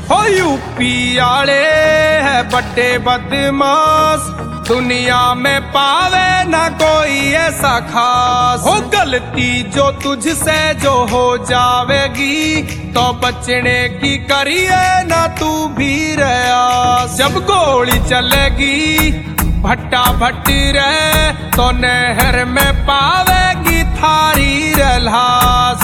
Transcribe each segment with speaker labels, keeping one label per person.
Speaker 1: हो यूपी आले है बड़े बदमाश, दुनिया में पावे ना कोई ऐसा खास। हो गलती जो तुझसे जो हो जावेगी, तो बचने की करिए ना तू भी प्रयास। जब गोली चलेगी भट्टा भट्टी रे, तो नहर में पावेगी थारी रल्हास।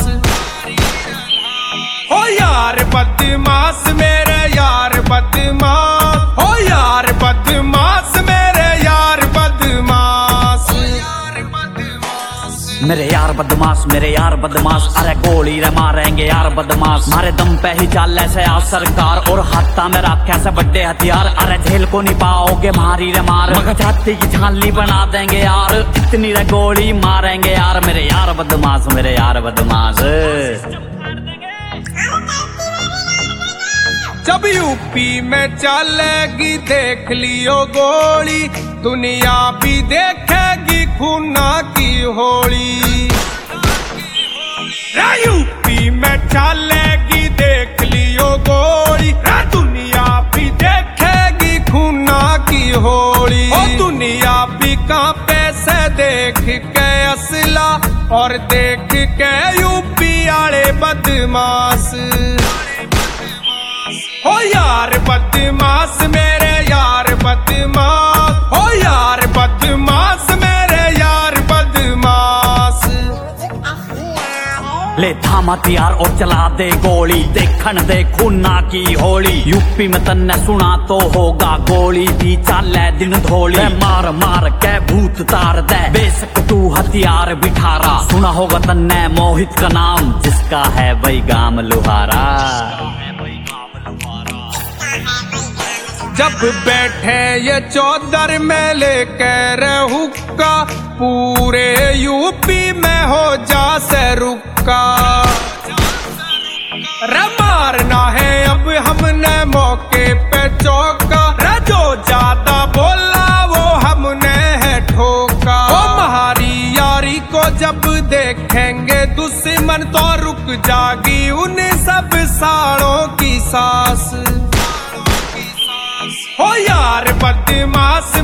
Speaker 1: हो यार बदमाश मेरे यार बदमाश, हो यार बदमाश मेरे यार बदमाश।
Speaker 2: मेरे यार बदमाश मेरे यार बदमाश, अरे गोली रे मारेंगे यार बदमाश। मारे दम पे ही चाल ऐसे आ सरकार, और हाथा में रख ऐसे बड़े हथियार। अरे झेल को नहीं पाओगे मारी रे मार, मगर छाती की छानली बना देंगे यार। इतनी रे गोली मारेंगे यार, मेरे यार बदमाश मेरे यार बदमाश।
Speaker 1: जब यूपी में चलेगी देख लियो गोली, दुनिया भी देखेगी खूना की होली। यूपी में चलेगी देख लियो गोली, दुनिया भी देखेगी खूना की होली। ओ दुनिया भी कांपे से देख के असला, और देख के यूपी आले बदमाश। हो यार बदमाश मेरे यार बदमाश, हो यार बदमाश मेरे यार बदमाश।
Speaker 2: ले थाम हथियार और चला दे गोली, देखन दे खूना की होली। यूपी में तन्ने सुना तो होगा, गोली दी चाले दिन धोली। मार मार के भूत तार दे, बेशक तू हथियार बिठारा। सुना होगा तन्ने मोहित का नाम, जिसका है वही गाम लुहारा।
Speaker 1: जब बैठे ये चौधर में लेकर हुक्का, पूरे यूपी में हो जा से रुक्का। रे मारना है अब हमने मौके पे चौका, रे जो ज्यादा बोला वो हमने है ठोका। ओ हमारी यारी को जब देखेंगे दुश्मन, तो रुक जागी उन सब साड़ों की सांस। हो यार बदमाश